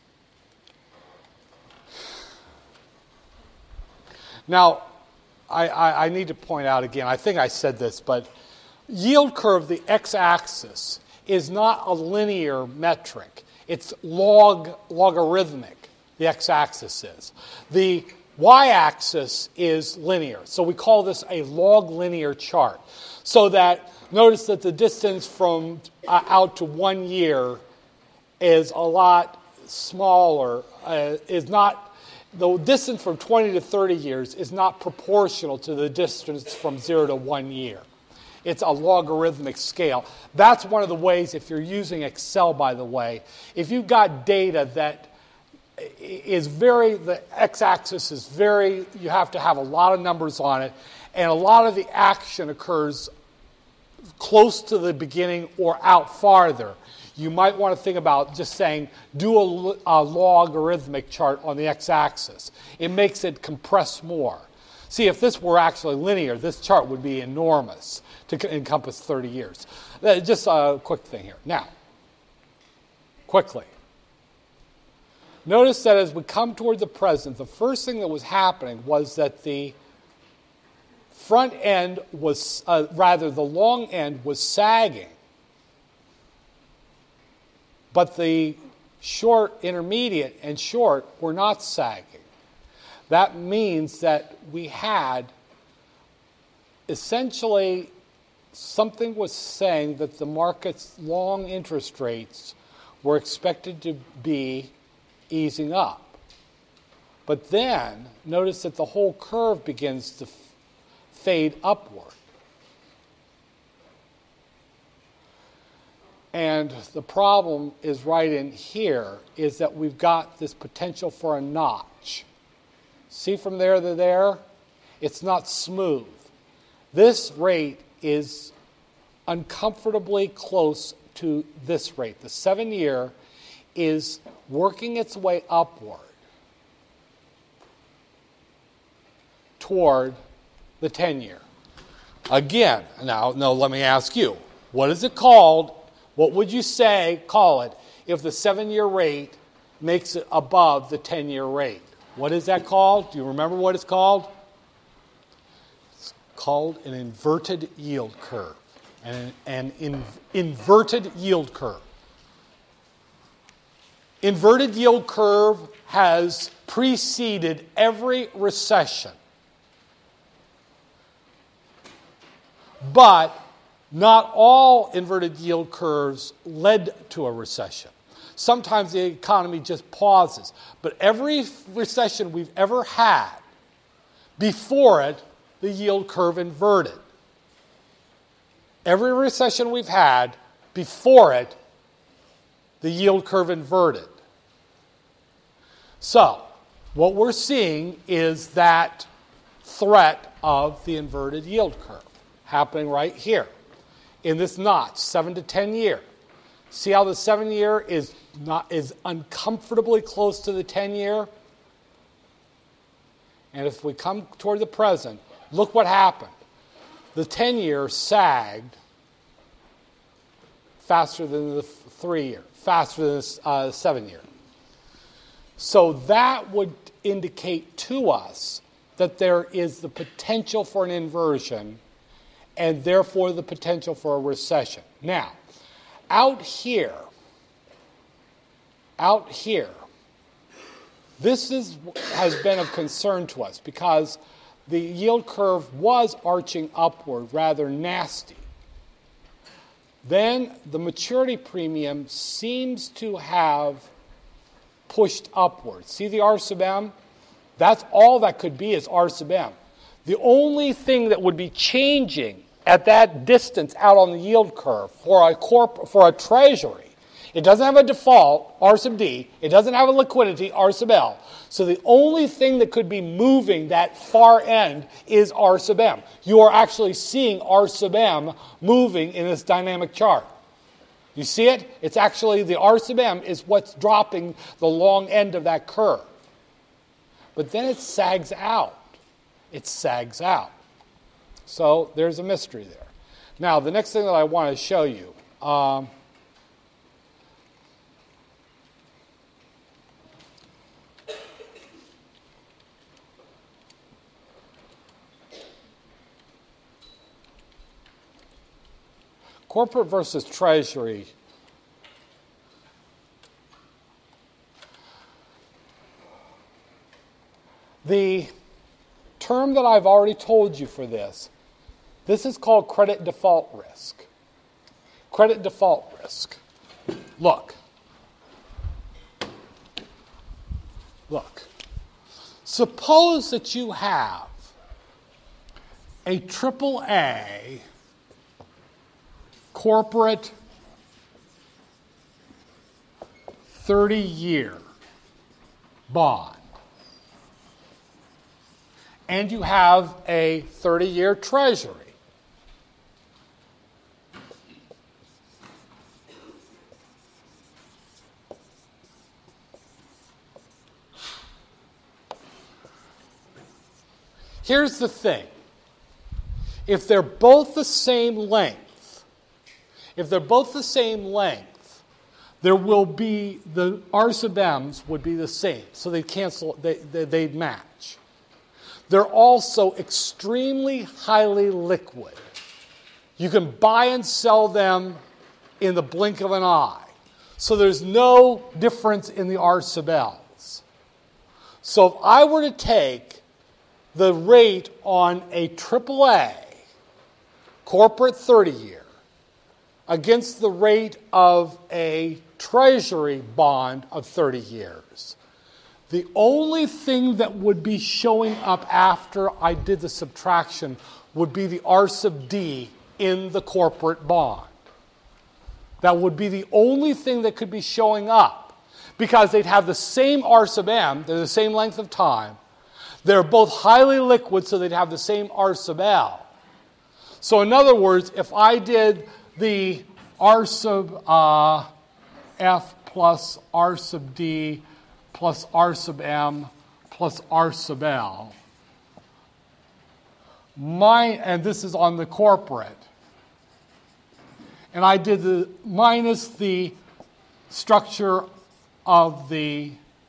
Now, I, I, I need to point out again, I think I said this, but yield curve, the x-axis, is not a linear metric. It's log logarithmic, the x-axis is. The y-axis is linear. So we call this a log linear chart. So that, notice that the distance from uh, out to one year is a lot smaller, uh, is not, the distance from twenty to thirty years is not proportional to the distance from zero to one year. It's a logarithmic scale. That's one of the ways, if you're using Excel, by the way, if you've got data that is very, the x-axis is very, you have to have a lot of numbers on it, and a lot of the action occurs close to the beginning or out farther. You might want to think about just saying, do a, a logarithmic chart on the x-axis. It makes it compress more. See, if this were actually linear, this chart would be enormous to encompass thirty years. Just a quick thing here. Now, quickly. Notice that as we come toward the present, the first thing that was happening was that the front end was, uh, rather the long end was sagging, but the short, intermediate, and short were not sagging. That means that we had essentially something was saying that the market's long interest rates were expected to be easing up. But then, notice that the whole curve begins to f- fade upward. And the problem is right in here, is that we've got this potential for a notch. See from there to there? It's not smooth. This rate is uncomfortably close to this rate. The seven-year is working its way upward toward the ten-year. Again, now, no, let me ask you, what is it called? What would you say, call it, if the seven-year rate makes it above the ten-year rate? What is that called? Do you remember what it's called? It's called an inverted yield curve. An, an in, inverted yield curve. Inverted yield curve has preceded every recession. But not all inverted yield curves led to a recession. Sometimes the economy just pauses. But every recession we've ever had, before it, the yield curve inverted. Every recession we've had, before it, the yield curve inverted. So, what we're seeing is that threat of the inverted yield curve happening right here in this notch, seven to ten year. See how the seven year is not is uncomfortably close to the ten year? And if we come toward the present, look what happened. The ten year sagged faster than the three year, faster than the uh, seven year. So that would indicate to us that there is the potential for an inversion and therefore the potential for a recession. Now, out here, out here, this is, has been of concern to us because the yield curve was arching upward rather nasty. Then the maturity premium seems to have pushed upward. See the R sub M? That's all that could be is R sub M. The only thing that would be changing at that distance out on the yield curve for a corp for a treasury, it doesn't have a default, R sub D, it doesn't have a liquidity, R sub L. So the only thing that could be moving that far end is R sub M. You are actually seeing R sub M moving in this dynamic chart. You see it? It's actually the R sub M is what's dropping the long end of that curve. But then it sags out. It sags out. So there's a mystery there. Now, the next thing that I want to show you, um, corporate versus treasury. The term that I've already told you for this, this is called credit default risk. Credit default risk. Look. Look. Suppose that you have a triple A corporate thirty-year bond. And you have a thirty-year treasury. Here's the thing. If they're both the same length, if they're both the same length, there will be, the R sub M's would be the same. So they cancel, they, they, they'd match. They're also extremely highly liquid. You can buy and sell them in the blink of an eye. So there's no difference in the R sub L's. So if I were to take the rate on a triple A corporate thirty-year against the rate of a Treasury bond of thirty years, the only thing that would be showing up after I did the subtraction would be the R sub D in the corporate bond. That would be the only thing that could be showing up, because they'd have the same R sub M, they're the same length of time, they're both highly liquid, so they'd have the same R sub L. So in other words, if I did the R sub uh, F plus R sub D plus R sub M plus R sub L, my, and this is on the corporate, and I did the minus the structure of the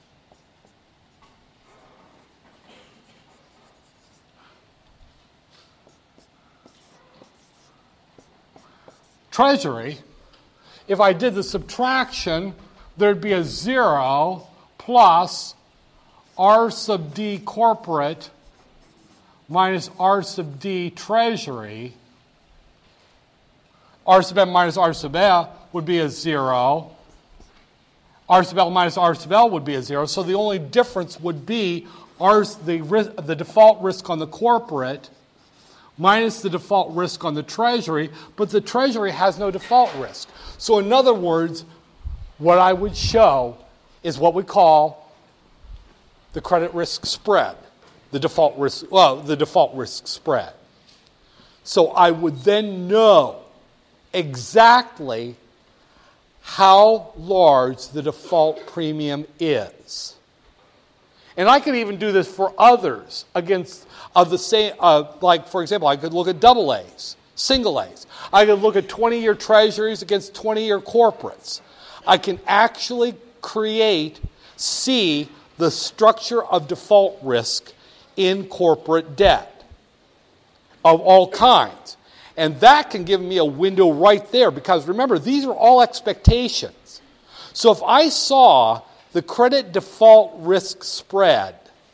Treasury. If I did the subtraction, there'd be a zero plus R sub D corporate minus R sub D Treasury. R sub M minus R sub L would be a zero. R sub L minus R sub L would be a zero. So the only difference would be R, the, the default risk on the corporate minus the default risk on the Treasury, but the Treasury has no default risk. So in other words, what I would show is what we call the credit risk spread, the default risk, well, the default risk spread. So I would then know exactly how large the default premium is. And I could even do this for others against of the same, uh, like for example, I could look at double A's, single A's. I could look at twenty-year treasuries against twenty-year corporates. I can actually create, see the structure of default risk in corporate debt of all kinds. And that can give me a window right there, because remember, these are all expectations. So if I saw the credit default risk spread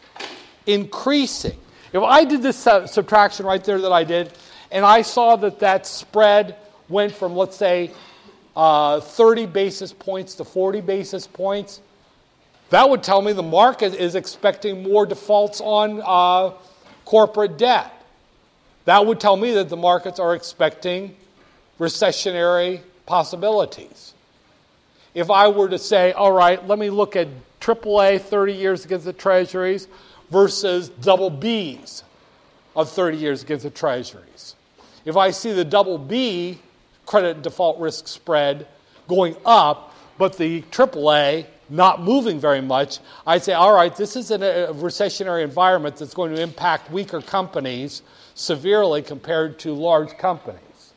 increasing, if I did this subtraction right there that I did, and I saw that that spread went from, let's say, uh, thirty basis points to forty basis points, that would tell me the market is expecting more defaults on uh, corporate debt. That would tell me that the markets are expecting recessionary possibilities. If I were to say, all right, let me look at triple A thirty years against the treasuries versus double B's of thirty years against the treasuries. If I see the double B credit default risk spread going up, but the triple A not moving very much, I'd say, all right, this is a recessionary environment that's going to impact weaker companies severely compared to large companies.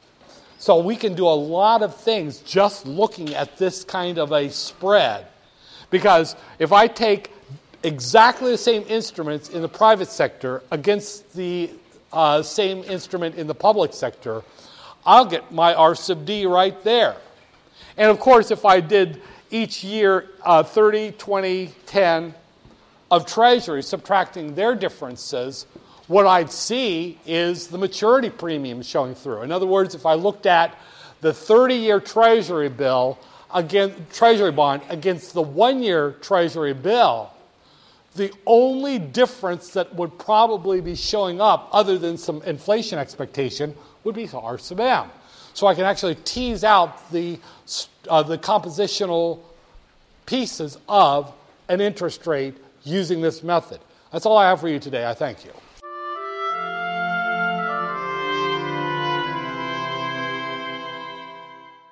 So we can do a lot of things just looking at this kind of a spread. Because if I take exactly the same instruments in the private sector against the uh, same instrument in the public sector, I'll get my R sub D right there. And of course, if I did each year uh, thirty, twenty, ten of Treasury, subtracting their differences, what I'd see is the maturity premium showing through. In other words, if I looked at the thirty-year Treasury bill, again, Treasury bond against the one-year Treasury bill, the only difference that would probably be showing up, other than some inflation expectation, would be R sub M. So I can actually tease out the, uh, the compositional pieces of an interest rate using this method. That's all I have for you today. I thank you.